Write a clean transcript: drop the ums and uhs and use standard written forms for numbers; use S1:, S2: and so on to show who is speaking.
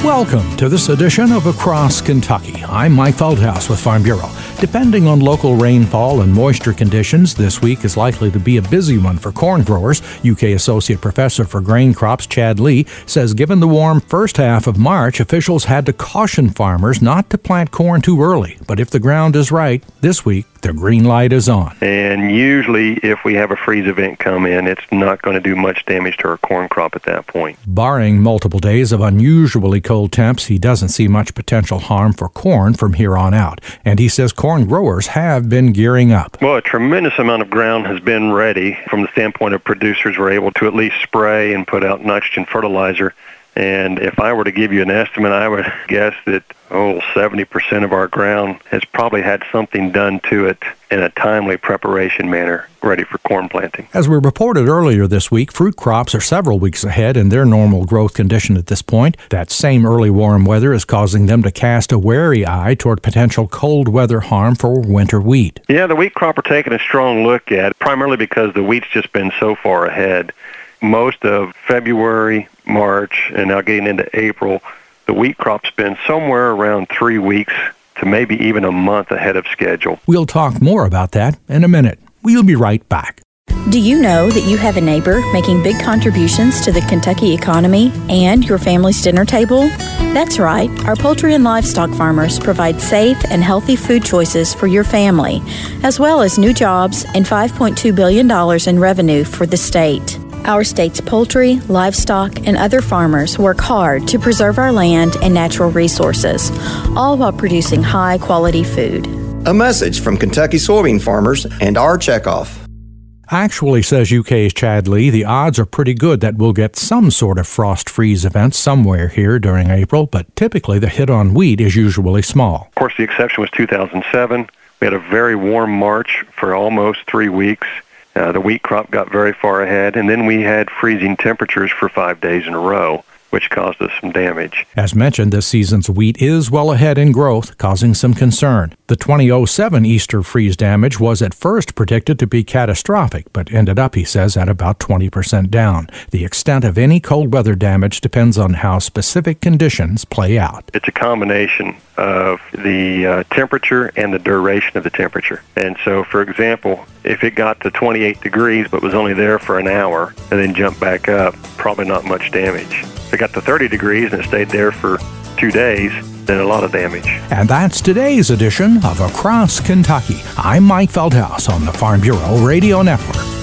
S1: Welcome to this edition of Across Kentucky. I'm Mike Feldhaus with Farm Bureau. Depending on local rainfall and moisture conditions, this week is likely to be a busy one for corn growers. UK Associate Professor for Grain Crops Chad Lee says given the warm first half of March, officials had to caution farmers not to plant corn too early. But if the ground is right, this week the green light is on.
S2: And usually if we have a freeze event come in, it's not going to do much damage to our corn crop at that point.
S1: Barring multiple days of unusually cold temps, he doesn't see much potential harm for corn from here on out. And he says corn growers have been gearing up.
S2: Well, a tremendous amount of ground has been ready. From the standpoint of producers were able to at least spray and put out nitrogen fertilizer. And if I were to give you an estimate, I would guess that 70% of our ground has probably had something done to it in a timely preparation manner, ready for corn planting.
S1: As we reported earlier this week, fruit crops are several weeks ahead in their normal growth condition at this point. That same early warm weather is causing them to cast a wary eye toward potential cold weather harm for winter wheat.
S2: Yeah, the wheat crop we're taking a strong look at, primarily because the wheat's just been so far ahead. Most of February, March, and now getting into April, the wheat crop's been somewhere around 3 weeks to maybe even a month ahead of schedule.
S1: We'll talk more about that in a minute. We'll be right back.
S3: Do you know that you have a neighbor making big contributions to the Kentucky economy and your family's dinner table? That's right. Our poultry and livestock farmers provide safe and healthy food choices for your family, as well as new jobs and $5.2 billion in revenue for the state. Our state's poultry, livestock, and other farmers work hard to preserve our land and natural resources, all while producing high-quality food.
S4: A message from Kentucky soybean farmers and our checkoff.
S1: Actually, says UK's Chad Lee, the odds are pretty good that we'll get some sort of frost freeze event somewhere here during April, but typically the hit on wheat is usually small.
S2: Of course, the exception was 2007. We had a very warm March for almost 3 weeks. The wheat crop got very far ahead, and then we had freezing temperatures for 5 days in a row, which caused us some damage.
S1: As mentioned, this season's wheat is well ahead in growth, causing some concern. The 2007 Easter freeze damage was at first predicted to be catastrophic, but ended up, he says, at about 20% down. The extent of any cold weather damage depends on how specific conditions play out.
S2: It's a combination of the temperature and the duration of the temperature. And so, for example, if it got to 28 degrees but was only there for an hour and then jumped back up, probably not much damage. If it got to 30 degrees and it stayed there for 2 days, then a lot of damage.
S1: And that's today's edition of Across Kentucky. I'm Mike Feldhaus on the Farm Bureau Radio Network.